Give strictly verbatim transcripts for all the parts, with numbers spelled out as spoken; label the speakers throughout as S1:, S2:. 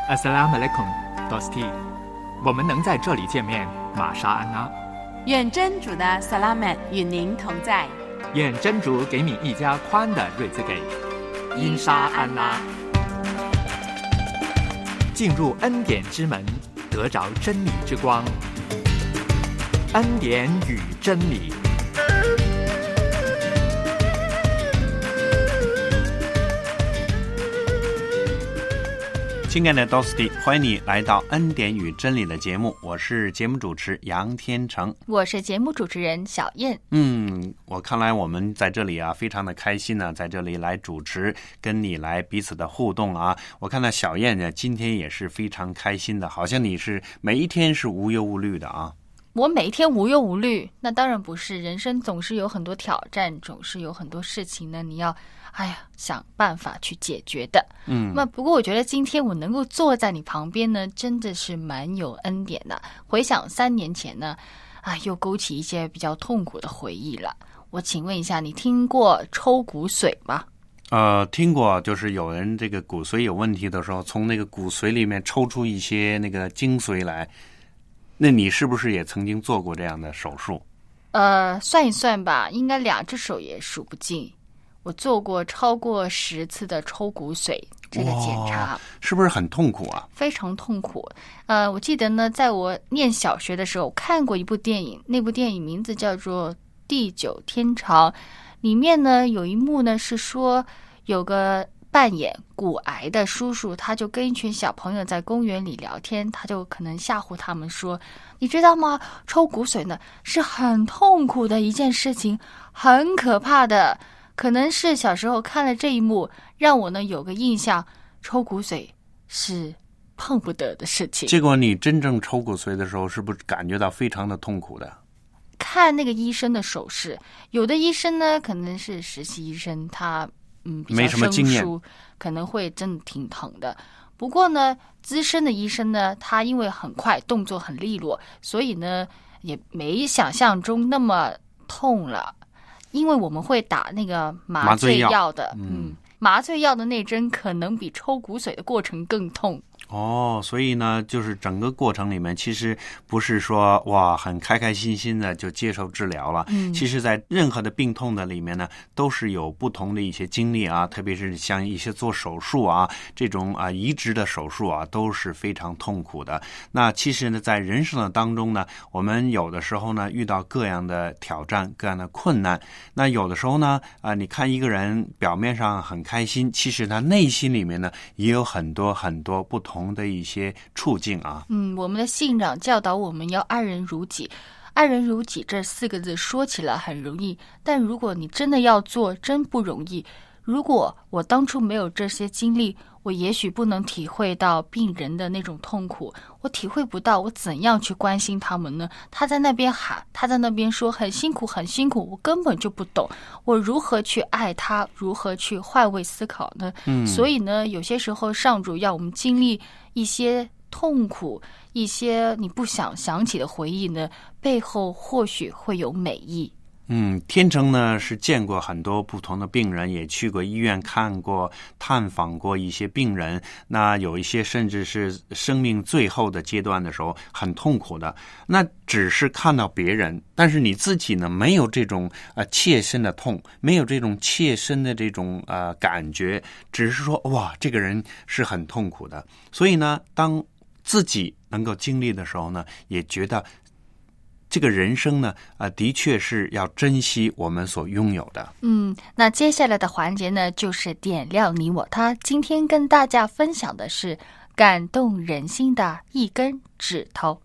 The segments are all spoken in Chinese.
S1: Assalamu alaikum, Dosti。我们能在这里见面，玛莎安娜。
S2: 愿真主的萨拉曼与您同在。
S1: 愿真主给你一家宽的日子给。因沙安拉。进入恩典之门，得着真理之光。恩典与真理。
S3: 亲爱的 Dosti， 欢迎你来到恩典与真理的节目，我是节目主持杨天成，
S4: 我是节目主持人小燕。
S3: 嗯，我看来我们在这里啊，非常的开心呢、啊，在这里来主持，跟你来彼此的互动啊。我看到小燕呢，今天也是非常开心的，好像你是每一天是无忧无虑的啊。
S4: 我每天无忧无虑，那当然不是，人生总是有很多挑战，总是有很多事情呢，你要哎呀想办法去解决的。嗯，那不过我觉得今天我能够坐在你旁边呢，真的是蛮有恩典的。回想三年前呢，啊，又勾起一些比较痛苦的回忆了。我请问一下，你听过抽骨髓吗？
S3: 呃，听过，就是有人这个骨髓有问题的时候，从那个骨髓里面抽出一些那个精髓来。那你是不是也曾经做过这样的手术？
S4: 呃，算一算吧，应该两只手也数不尽。我做过超过十次的抽骨髓这个检查，
S3: 是不是很痛苦啊？
S4: 非常痛苦。呃，我记得呢，在我念小学的时候看过一部电影，那部电影名字叫做《地久天长》，里面呢有一幕呢是说有个扮演骨癌的叔叔，他就跟一群小朋友在公园里聊天，他就可能吓唬他们说，你知道吗，抽骨髓呢是很痛苦的一件事情，很可怕的。可能是小时候看了这一幕，让我呢有个印象，抽骨髓是碰不得的事情。
S3: 结果你真正抽骨髓的时候，是不是感觉到非常的痛苦的？
S4: 看那个医生的手势，有的医生呢可能是实习医生，他嗯比较
S3: 没什么经验，
S4: 可能会真的挺疼的。不过呢，资深的医生呢，他因为很快，动作很利落，所以呢也没想象中那么痛了。因为我们会打那个麻醉药的，
S3: 麻醉药，嗯，
S4: 嗯，麻醉药的那针可能比抽骨髓的过程更痛。
S3: 哦，所以呢，就是整个过程里面，其实不是说哇很开开心心的就接受治疗了。嗯，其实，在任何的病痛的里面呢，都是有不同的一些经历啊，特别是像一些做手术啊，这种啊移植的手术啊，都是非常痛苦的。那其实呢，在人生的当中呢，我们有的时候呢遇到各样的挑战、各样的困难。那有的时候呢，啊、呃，你看一个人表面上很开心，其实他内心里面呢也有很多很多不同的一些处境啊。
S4: 嗯，我们的信长教导我们要爱人如己。爱人如己这四个字说起来很容易，但如果你真的要做，真不容易。如果我当初没有这些经历，我也许不能体会到病人的那种痛苦，我体会不到我怎样去关心他们呢？他在那边喊，他在那边说很辛苦很辛苦，我根本就不懂，我如何去爱他，如何去换位思考呢？嗯，所以呢，有些时候上主要我们经历一些痛苦，一些你不想想起的回忆呢，背后或许会有美意。
S3: 嗯，天成呢是见过很多不同的病人，也去过医院看过、探访过一些病人。那有一些甚至是生命最后的阶段的时候很痛苦的。那只是看到别人，但是你自己呢没有这种呃切身的痛，没有这种切身的这种呃感觉，只是说哇，这个人是很痛苦的。所以呢，当自己能够经历的时候呢，也觉得。这个人生呢，啊、呃，的确是要珍惜我们所拥有的。
S4: 嗯，那接下来的环节呢，就是点亮你我他。今天跟大家分享的是感动人心的一根指头。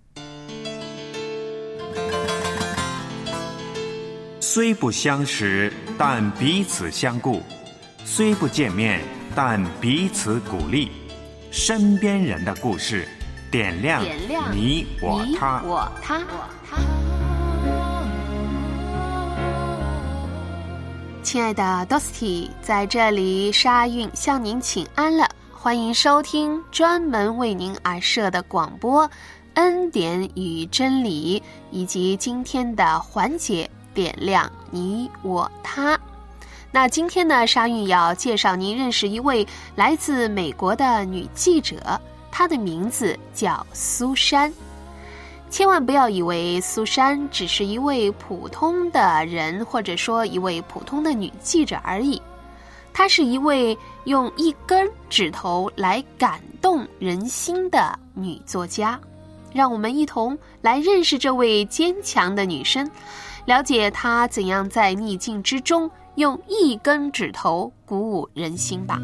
S5: 虽不相识，但彼此相顾；虽不见面，但彼此鼓励。身边人的故事，点亮你我他。
S2: 你我他。亲爱的 Dosti， 在这里沙韵向您请安了，欢迎收听专门为您而设的广播恩典与真理，以及今天的环节点亮你我他。那今天呢，沙韵要介绍您认识一位来自美国的女记者， 她的名字叫苏珊。千万不要以为苏珊只是一位普通的人，或者说一位普通的女记者而已。她是一位用一根指头来感动人心的女作家。让我们一同来认识这位坚强的女生，了解她怎样在逆境之中用一根指头鼓舞人心吧。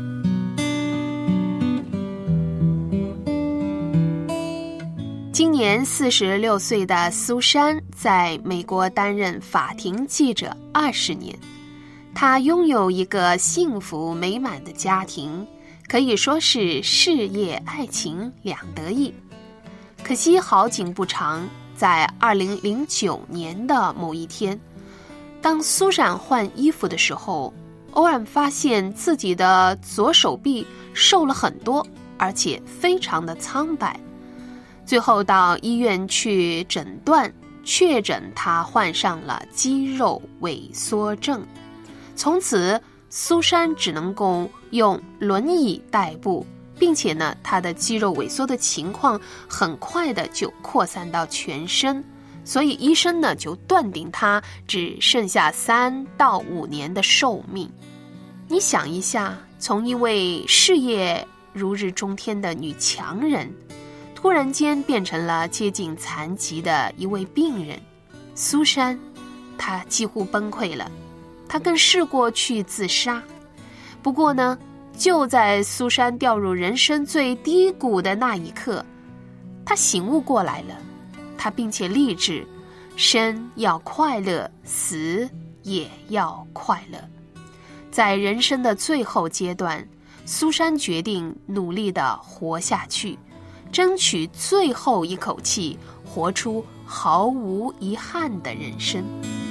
S2: 今年四十六岁的苏珊在美国担任法庭记者二十年，她拥有一个幸福美满的家庭，可以说是事业爱情两得意。可惜好景不长，在二零零九年的某一天，当苏珊换衣服的时候，偶然发现自己的左手臂瘦了很多，而且非常的苍白。最后到医院去诊断，确诊她患上了肌肉萎缩症。从此苏珊只能够用轮椅代步，并且呢，她的肌肉萎缩的情况很快的就扩散到全身，所以医生呢就断定她只剩下三到五年的寿命。你想一下，从一位事业如日中天的女强人，突然间变成了接近残疾的一位病人，苏珊，她几乎崩溃了，她更试过去自杀。不过呢，就在苏珊掉入人生最低谷的那一刻，她醒悟过来了，她并且立志，生要快乐，死也要快乐。在人生的最后阶段，苏珊决定努力地活下去，争取最后一口气，活出毫无遗憾的人生。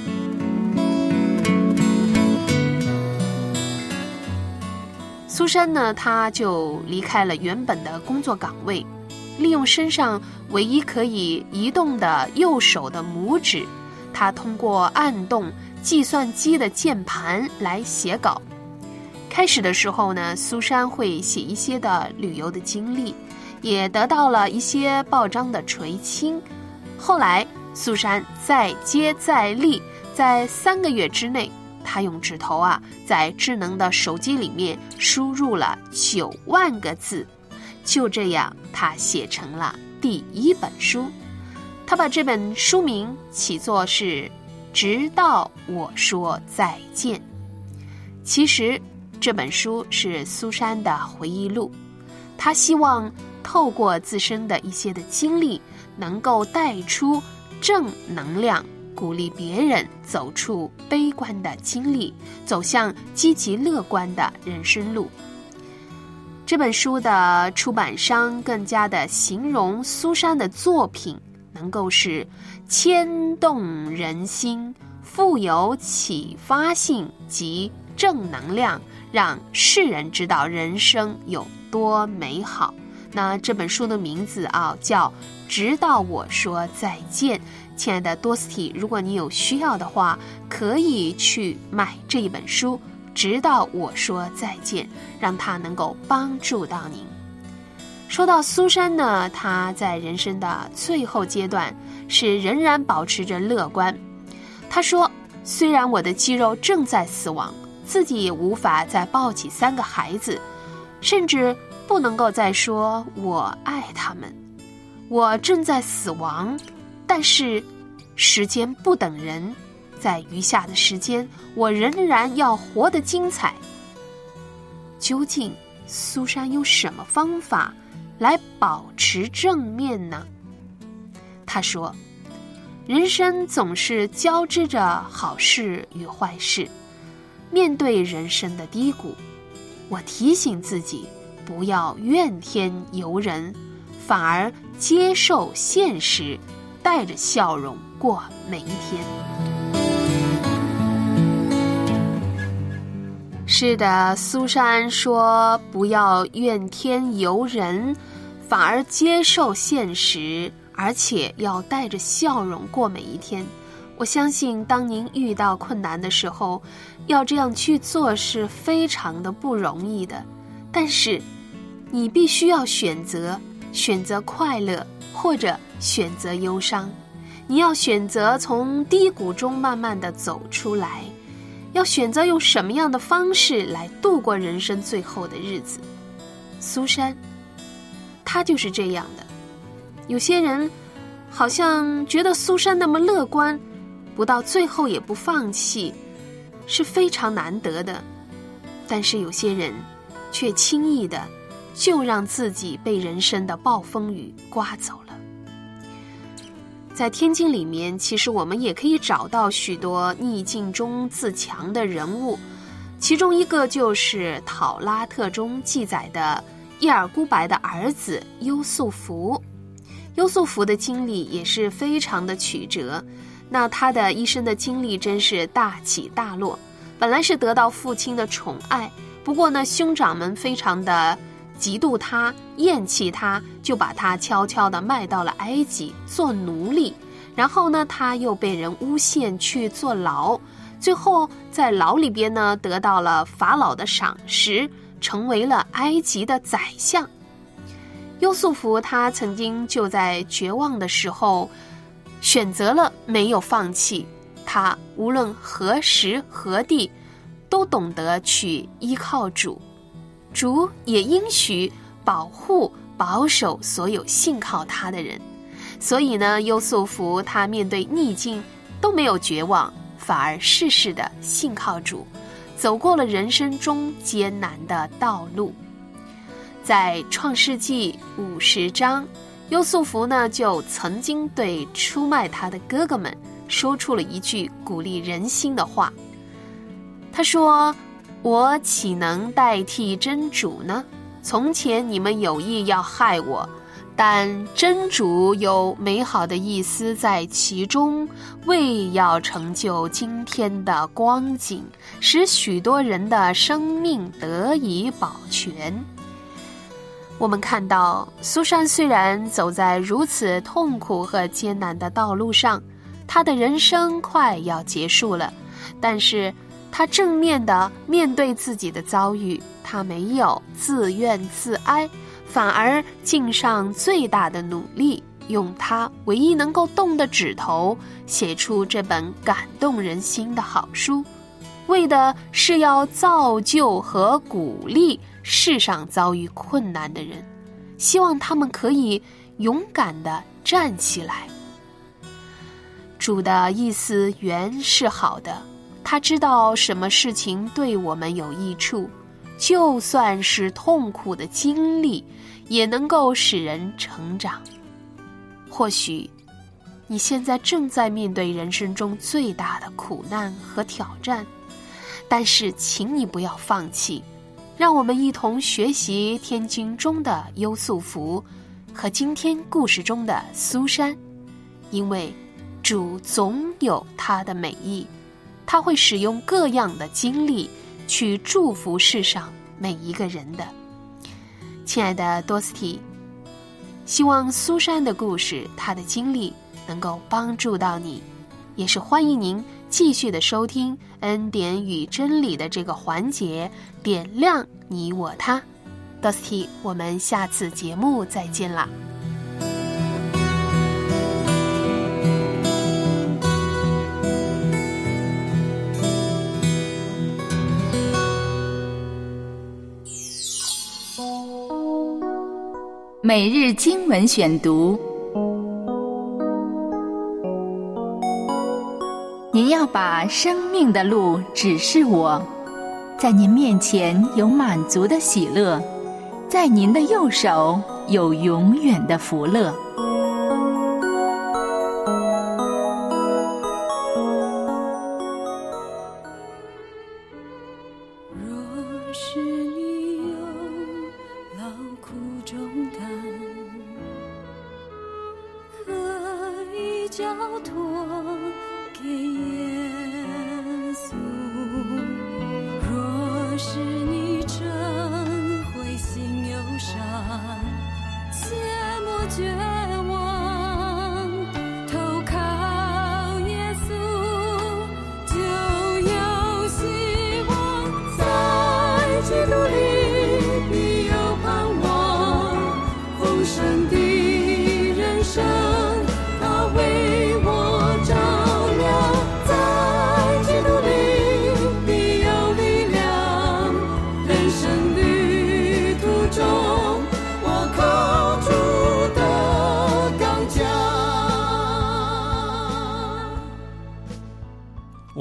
S2: 苏珊呢，她就离开了原本的工作岗位，利用身上唯一可以移动的右手的拇指，她通过按动计算机的键盘来写稿。开始的时候呢，苏珊会写一些的旅游的经历，也得到了一些报章的垂青。后来苏珊再接再厉，在三个月之内，她用指头啊，在智能的手机里面输入了九万个字。就这样，她写成了第一本书。她把这本书名起作是《直到我说再见》。其实这本书是苏珊的回忆录，她希望透过自身的一些的经历，能够带出正能量，鼓励别人走出悲观的经历，走向积极乐观的人生路。这本书的出版商更加的形容苏珊的作品能够是牵动人心，富有启发性及正能量，让世人知道人生有多美好。那这本书的名字啊，叫《直到我说再见》。亲爱的多斯蒂，如果你有需要的话，可以去买这一本书《直到我说再见》，让它能够帮助到您。说到苏珊呢，她在人生的最后阶段是仍然保持着乐观。她说，虽然我的肌肉正在死亡，自己也无法再抱起三个孩子，甚至不能够再说我爱他们。我正在死亡，但是时间不等人，在余下的时间，我仍然要活得精彩。究竟苏珊用什么方法来保持正面呢？她说，人生总是交织着好事与坏事，面对人生的低谷，我提醒自己不要怨天尤人，反而接受现实，带着笑容过每一天。是的，苏珊说不要怨天尤人，反而接受现实，而且要带着笑容过每一天。我相信当您遇到困难的时候，要这样去做是非常的不容易的，但是你必须要选择选择快乐，或者选择忧伤。你要选择从低谷中慢慢地走出来，要选择用什么样的方式来度过人生最后的日子。苏珊，她就是这样的。有些人好像觉得苏珊那么乐观，不到最后也不放弃，是非常难得的。但是有些人却轻易的就让自己被人生的暴风雨刮走了。在天经里面，其实我们也可以找到许多逆境中自强的人物，其中一个就是《讨拉特》中记载的叶尔孤白的儿子优素福。优素福的经历也是非常的曲折，那他的一生的经历真是大起大落。本来是得到父亲的宠爱，不过呢，兄长们非常的嫉妒他，厌弃他，就把他悄悄地卖到了埃及做奴隶。然后呢，他又被人诬陷去坐牢，最后在牢里边呢，得到了法老的赏识，成为了埃及的宰相。优素福他曾经就在绝望的时候选择了没有放弃，他无论何时何地都懂得去依靠主，主也应许保护保守所有信靠他的人。所以呢，优素福他面对逆境都没有绝望，反而事事的信靠主，走过了人生中艰难的道路。在创世纪五十章，优素福呢就曾经对出卖他的哥哥们说出了一句鼓励人心的话。他说：我岂能代替真主呢？从前你们有意要害我，但真主有美好的意思在其中，为要成就今天的光景，使许多人的生命得以保全。我们看到苏珊虽然走在如此痛苦和艰难的道路上，她的人生快要结束了，但是她正面地面对自己的遭遇，她没有自怨自哀，反而尽上最大的努力，用她唯一能够动的指头写出这本感动人心的好书，为的是要造就和鼓励世上遭遇困难的人，希望他们可以勇敢地站起来。主的意思原是好的，他知道什么事情对我们有益处，就算是痛苦的经历，也能够使人成长。或许你现在正在面对人生中最大的苦难和挑战，但是请你不要放弃，让我们一同学习天经中的优素福和今天故事中的苏珊，因为主总有他的美意，他会使用各样的经历去祝福世上每一个人的。亲爱的多斯蒂，希望苏珊的故事，她的经历能够帮助到你，也是欢迎您继续的收听恩典与真理的这个环节，点亮你我他。多斯蒂，我们下次节目再见啦。
S6: 每日经文选读，您要把生命的路指示我，在您面前有满足的喜乐，在您的右手有永远的福乐。
S7: 交托给耶稣。若是你真灰心忧伤，切莫绝望，投靠耶稣就有希望，在基督里必有盼望，丰盛的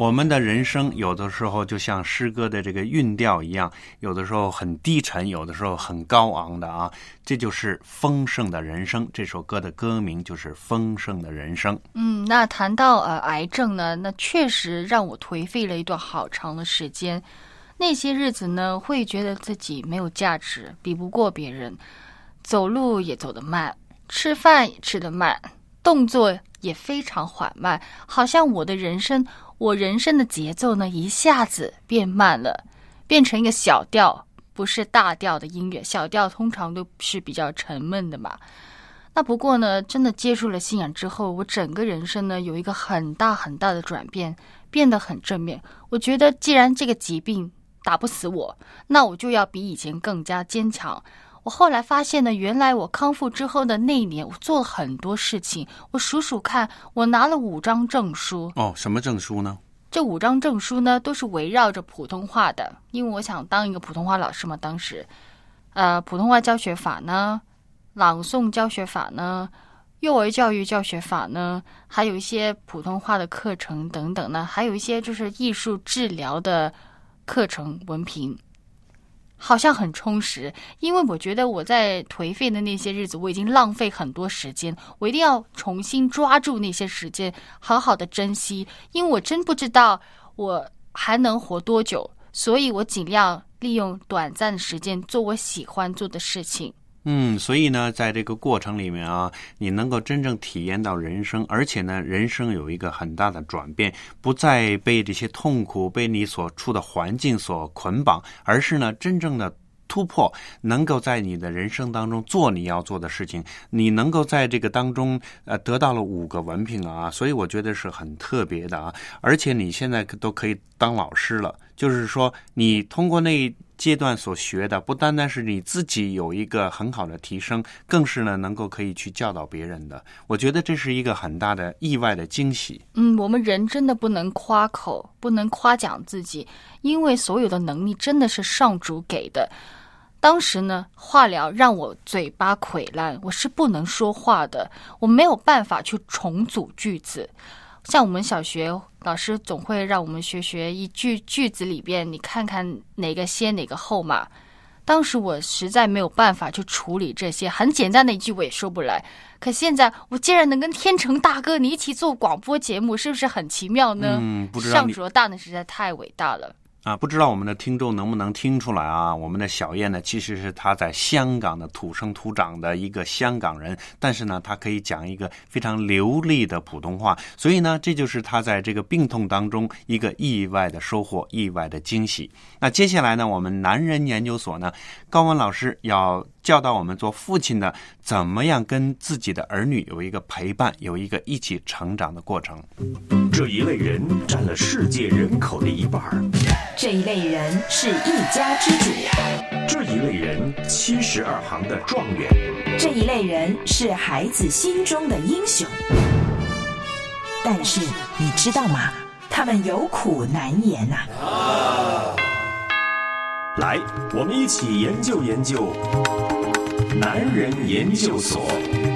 S3: 我们的人生有的时候就像诗歌的这个韵调一样，有的时候很低沉，有的时候很高昂的啊，这就是丰盛的人生。这首歌的歌名就是丰盛的人生。
S4: 嗯，那谈到呃癌症呢，那确实让我颓废了一段好长的时间。那些日子呢，会觉得自己没有价值，比不过别人，走路也走得慢，吃饭也吃得慢，动作也非常缓慢，好像我的人生我人生的节奏呢一下子变慢了，变成一个小调，不是大调的音乐。小调通常都是比较沉闷的嘛。那不过呢，真的接触了信仰之后，我整个人生呢有一个很大很大的转变，变得很正面。我觉得既然这个疾病打不死我，那我就要比以前更加坚强。我后来发现呢，原来我康复之后的那一年，我做了很多事情。我数数看，我拿了五张证书。
S3: 哦，什么证书呢？
S4: 这五张证书呢，都是围绕着普通话的，因为我想当一个普通话老师嘛。当时，呃，普通话教学法呢，朗诵教学法呢，幼儿教育教学法呢，还有一些普通话的课程等等呢，还有一些就是艺术治疗的课程文凭。好像很充实，因为我觉得我在颓废的那些日子，我已经浪费很多时间，我一定要重新抓住那些时间，好好的珍惜，因为我真不知道我还能活多久，所以我尽量利用短暂的时间做我喜欢做的事情。
S3: 嗯，所以呢，在这个过程里面啊，你能够真正体验到人生，而且呢，人生有一个很大的转变，不再被这些痛苦、被你所处的环境所捆绑，而是呢，真正的突破，能够在你的人生当中做你要做的事情，你能够在这个当中呃得到了五个文凭啊，所以我觉得是很特别的啊，而且你现在都可以当老师了，就是说你通过那阶段所学的，不单单是你自己有一个很好的提升，更是呢能够可以去教导别人的。我觉得这是一个很大的意外的惊喜。
S4: 嗯，我们人真的不能夸口，不能夸奖自己，因为所有的能力真的是上主给的。当时呢，化疗让我嘴巴溃烂，我是不能说话的，我没有办法去重组句子。像我们小学老师总会让我们学学一句句子里边，你看看哪个先哪个后嘛。当时我实在没有办法去处理这些，很简单的一句我也说不来。可现在我竟然能跟天成大哥你一起做广播节目，是不是很奇妙呢？
S3: 嗯，不知道
S4: 上主的大能实在太伟大了。
S3: 啊，不知道我们的听众能不能听出来啊？我们的小燕呢，其实是她在香港的土生土长的一个香港人，但是呢，她可以讲一个非常流利的普通话，所以呢，这就是她在这个病痛当中一个意外的收获，意外的惊喜。那接下来呢，我们男人研究所呢，高文老师要教导我们做父亲的，怎么样跟自己的儿女有一个陪伴，有一个一起成长的过程。
S5: 这一类人占了世界人口的一半，
S6: 这一类人是一家之主，
S5: 这一类人七十二行的状元，
S6: 这一类人是孩子心中的英雄。但是你知道吗？他们有苦难言呐、啊。
S5: 来，我们一起研究研究男人研究所。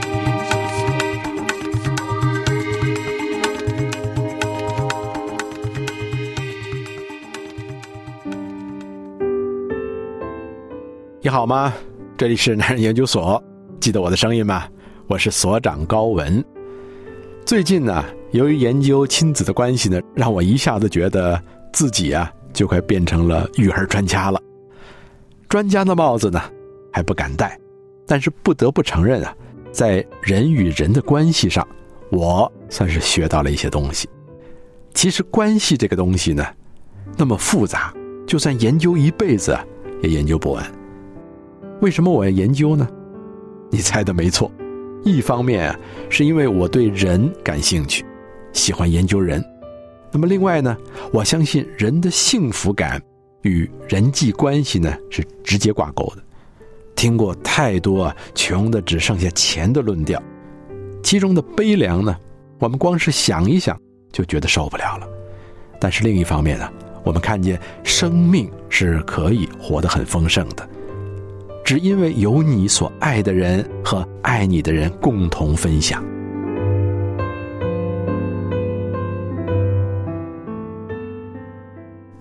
S8: 你好吗？这里是男人研究所，记得我的声音吗？我是所长高文。最近呢，由于研究亲子的关系呢，让我一下子觉得自己啊就快变成了育儿专家了。专家的帽子呢还不敢戴，但是不得不承认啊，在人与人的关系上，我算是学到了一些东西。其实关系这个东西呢，那么复杂，就算研究一辈子也研究不完。为什么我要研究呢？你猜的没错，一方面啊，是因为我对人感兴趣，喜欢研究人。那么另外呢，我相信人的幸福感与人际关系呢是直接挂钩的。听过太多啊穷的只剩下钱的论调，其中的悲凉呢，我们光是想一想就觉得受不了了。但是另一方面呢，我们看见生命是可以活得很丰盛的，只因为有你所爱的人和爱你的人共同分享。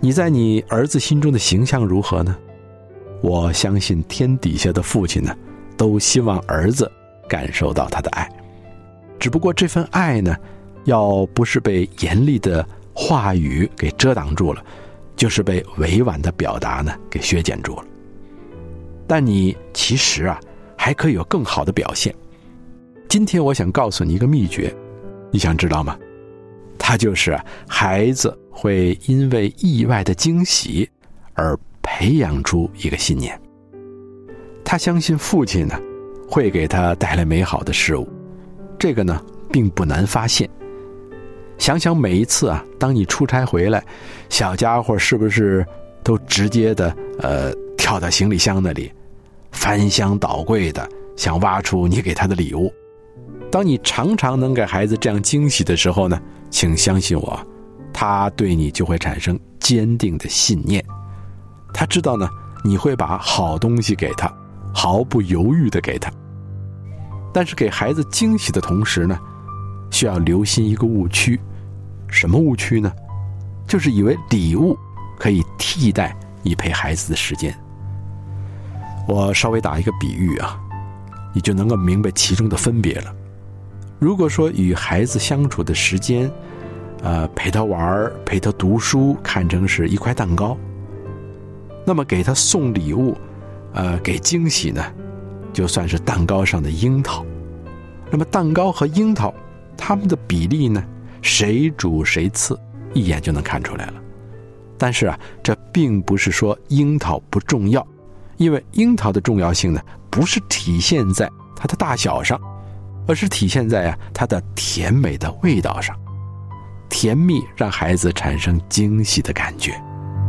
S8: 你在你儿子心中的形象如何呢？我相信天底下的父亲呢，都希望儿子感受到他的爱。只不过这份爱呢，要不是被严厉的话语给遮挡住了，就是被委婉的表达呢给削减住了。但你其实啊，还可以有更好的表现。今天我想告诉你一个秘诀，你想知道吗？它就是啊，孩子会因为意外的惊喜而培养出一个信念。他相信父亲呢，会给他带来美好的事物，这个呢，并不难发现。想想每一次啊，当你出差回来，小家伙是不是都直接的呃跳到行李箱那里，翻箱倒柜的想挖出你给他的礼物。当你常常能给孩子这样惊喜的时候呢，请相信我，他对你就会产生坚定的信念。他知道呢，你会把好东西给他，毫不犹豫地给他。但是给孩子惊喜的同时呢，需要留心一个误区。什么误区呢？就是以为礼物可以替代你陪孩子的时间。我稍微打一个比喻啊，你就能够明白其中的分别了。如果说与孩子相处的时间，呃，陪他玩，陪他读书，看成是一块蛋糕，那么给他送礼物，呃，给惊喜呢，就算是蛋糕上的樱桃。那么蛋糕和樱桃，它们的比例呢，谁主谁次，一眼就能看出来了。但是啊，这并不是说樱桃不重要，因为樱桃的重要性呢，不是体现在它的大小上，而是体现在啊它的甜美的味道上。甜蜜让孩子产生惊喜的感觉。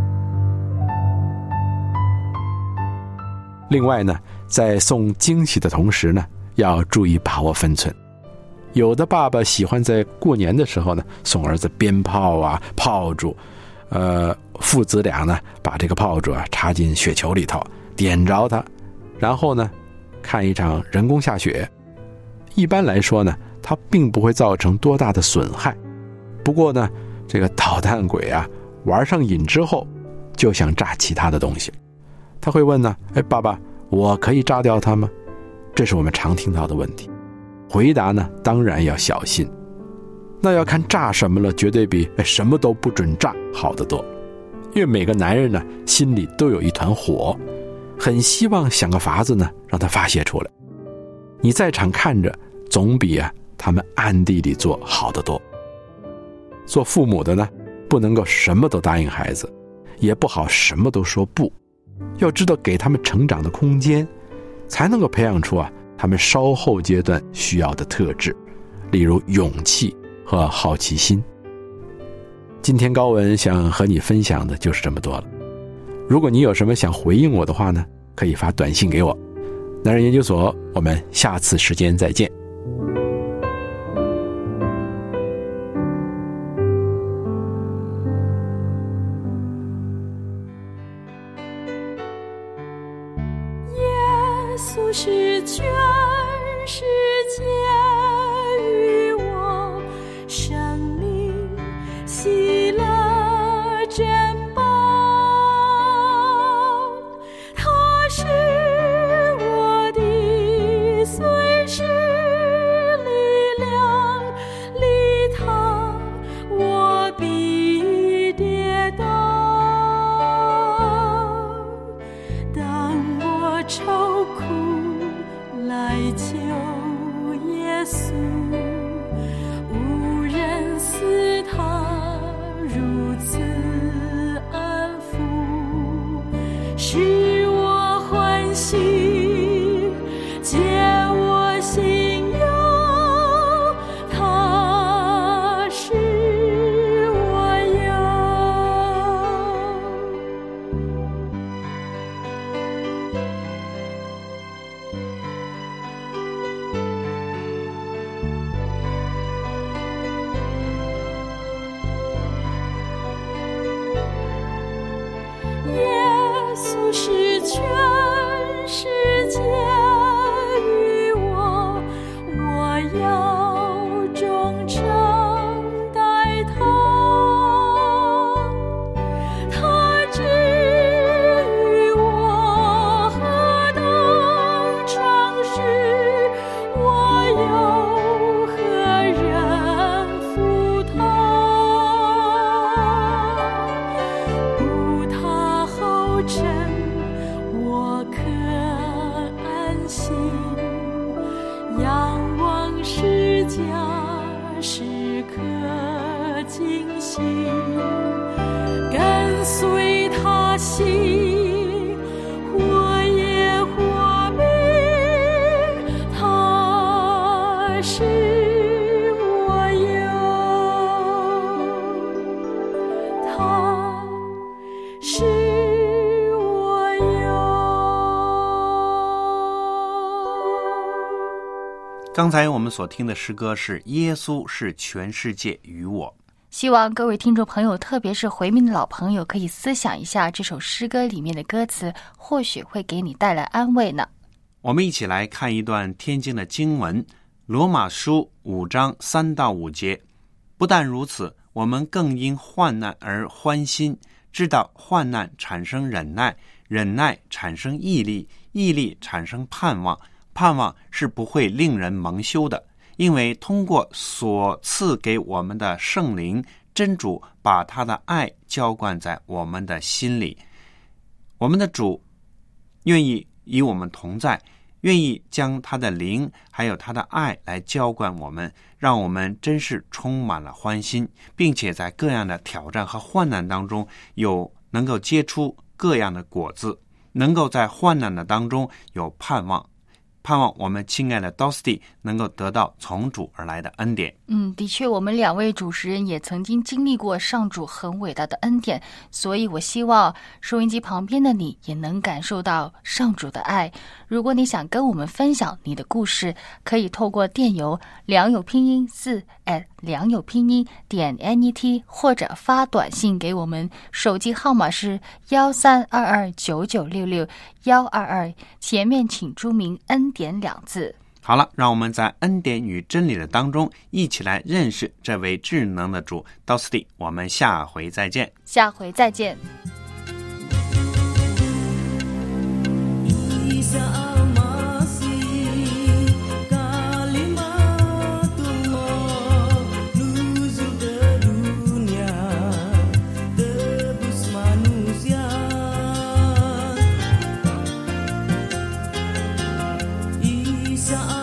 S8: 另外呢，在送惊喜的同时呢，要注意把握分寸。有的爸爸喜欢在过年的时候呢，送儿子鞭炮啊、炮竹，呃，父子俩呢，把这个炮竹啊插进雪球里头，点着它，然后呢，看一场人工下雪。一般来说呢，它并不会造成多大的损害。不过呢，这个捣蛋鬼啊，玩上瘾之后，就想炸其他的东西。他会问呢，哎，爸爸，我可以炸掉它吗？这是我们常听到的问题。回答呢，当然要小心。那要看炸什么了，绝对比什么都不准炸好得多。因为每个男人呢，心里都有一团火，很希望想个法子呢，让它发泄出来。你在场看着，总比啊他们暗地里做好得多。做父母的呢，不能够什么都答应孩子，也不好什么都说不，要知道给他们成长的空间，才能够培养出啊他们稍后阶段需要的特质，例如勇气和好奇心。今天高文想和你分享的就是这么多了。如果你有什么想回应我的话呢，可以发短信给我。男人研究所，我们下次时间再见。
S7: 耶稣是全世界与我生命喜乐珍宝，他是我的随时力量，离他我必跌倒。当我愁苦来求耶稣，无人似他如此安抚，使我欢喜，解我心忧，他是我有。 心，仰望释迦时刻惊醒，跟随他行，或夜或明，他是我有，他是我有。
S3: 刚才我们所听的诗歌是《耶稣是全世界与我》。
S4: 希望各位听众朋友，特别是回民的老朋友，可以思想一下这首诗歌里面的歌词，或许会给你带来安慰呢。
S3: 我们一起来看一段天经的经文，罗马书五章三到五节。不但如此，我们更因患难而欢心，知道患难产生忍耐，忍耐产生毅力，毅力产生盼望，盼望是不会令人蒙羞的，因为通过所赐给我们的圣灵，真主把他的爱浇灌在我们的心里。我们的主愿意与我们同在，愿意将他的灵还有他的爱来浇灌我们，让我们真是充满了欢心，并且在各样的挑战和患难当中有能够结出各样的果子，能够在患难的当中有盼望，盼望我们亲爱的 Dosty 能够得到从主而来的恩典。
S4: 嗯，的确，我们两位主持人也曾经经历过上主很伟大的恩典，所以我希望收音机旁边的你也能感受到上主的爱。如果你想跟我们分享你的故事，可以透过电邮良友拼音四 at 良友拼音点 net， 或者发短信给我们，手机号码是幺三二二九九六六幺二二，前面请注明恩典两字。
S3: 好了，让我们在恩典与真理的当中一起来认识这位智能的主 Dosty。 我们下回再见。
S4: 下回再见。
S7: Isa